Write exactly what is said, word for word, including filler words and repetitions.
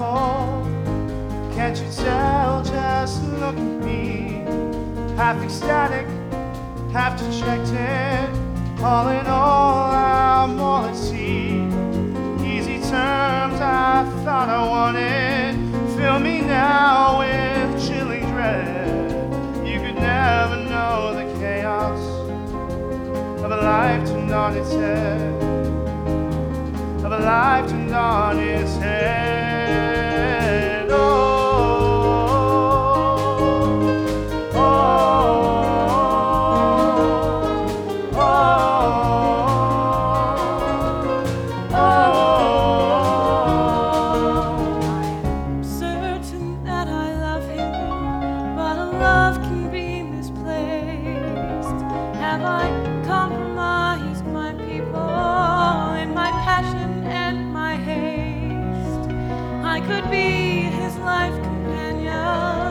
cold. Can't you tell? Just look at me. Half ecstatic, half dejected. All in all, I'm all at sea. Easy terms I thought I wanted fill me now with chilling dread. You could never know the chaos of a life turned on its head, of a life turned on its head. Oh. Have I compromised my people in my passion and my haste? I could be his life companion.